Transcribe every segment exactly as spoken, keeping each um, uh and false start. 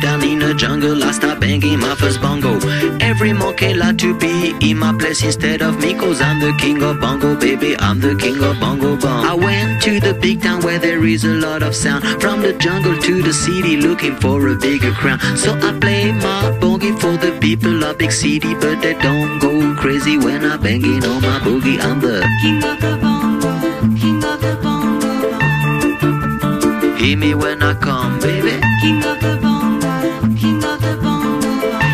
down in the jungle, I start banging my first bongo. Every monkey like to be in my place instead of me, cause I'm the king of bongo, baby, I'm the king of bongo bong. I went to the big town where there is a lot of sound, from the jungle to the city looking for a bigger crown. So I play my boogie for the people of big city, but they don't go crazy when I'm banging on my boogie. I'm the king of the bongo, king of the bongo bong. Hear me when I come, baby. King of the bongo, king of the bongo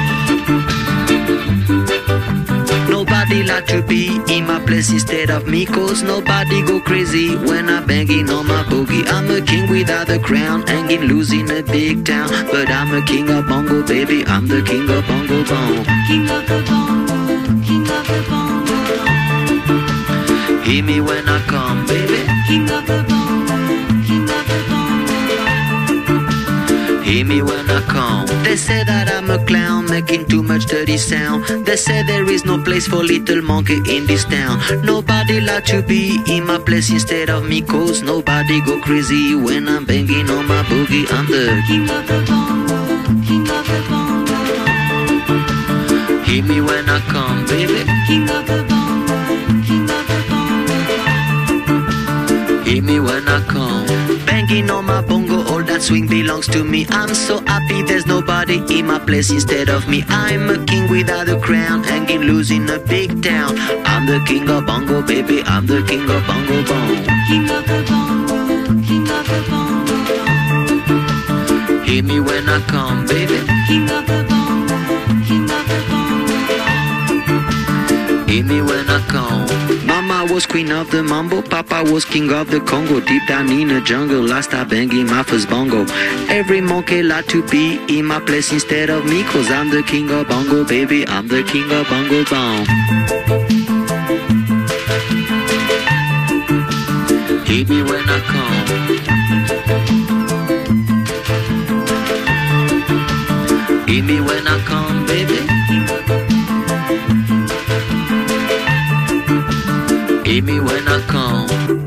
bong. Nobody like to be in my place instead of me, cause nobody go crazy when I'm banging on my boogie. I'm a king without a crown, hanging loose in a big town, but I'm a king of bongo, baby, I'm the king of bongo bong. King of the bongo, king of the bongo bong. Hear me when I come, baby. King of the bongo, king of the bongo bong. Hear me when I come. They say that I'm a clown, making too much dirty sound. They say there is no place for little monkey in this town. Nobody like to be in my place instead of me, cause nobody go crazy when I'm banging on my boogie. I'm the king of the bongo, king of the bongo bong. Hear me when I come, baby. King of the bongo, king of the bongo bong. Hear me when I come. Banging on my bongo, all that swing belongs to me. I'm so happy there's nobody in my place instead of me. I'm a king without a crown, hanging loose in a big town. I'm the king of bongo, baby, I'm the king of bongo bong. King of the bongo, king of the bongo bong. Hear me when I come, baby. King of the bongo, king of the bongo bong. Hear me when I come. Mama was queen of the mambo, Papa was king of the Congo. Deep down in the jungle, I start banging my first bongo. Every monkey like to be in my place instead of me, cause I'm the king of bongo, baby, I'm the king of bongo bong. Hear me when I come. Hear me when I come, baby. Hear me when I come.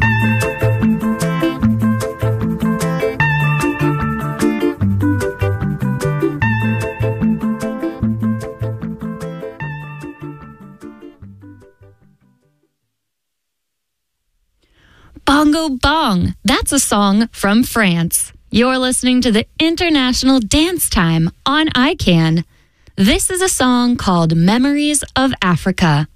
Bongo Bong. That's a song from France. You're listening to the International Dance Time on I CAN. This is a song called Memories of Africa.